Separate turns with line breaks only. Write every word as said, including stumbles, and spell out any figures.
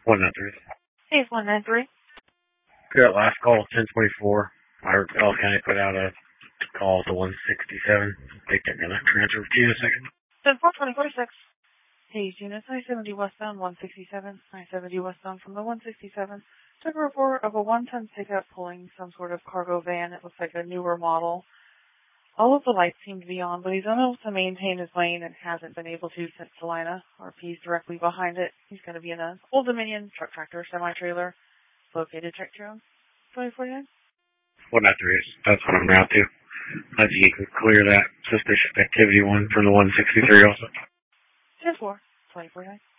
one nine three.
Hey, it's one nine three.
Good. Last call, ten twenty-four. I L County put out a call to one sixty-seven. I think they're going to transfer to you in a second.
ten four twenty forty-six. Hey, units, I seventy westbound, one sixty-seven. I seventy westbound from the one sixty-seven. Took a report of a one-ton pickup pulling some sort of cargo van. It looks like a newer model. All of the lights seem to be on, but he's unable to maintain his lane and hasn't been able to since Salina. R P's directly behind it. He's going to be in an Old Dominion truck tractor semi-trailer located check drone. twenty forty-nine.
one nine three. That's what I'm out to. I think you can clear that suspicious activity one from the one sixty-three also.
ten four. twenty forty-nine.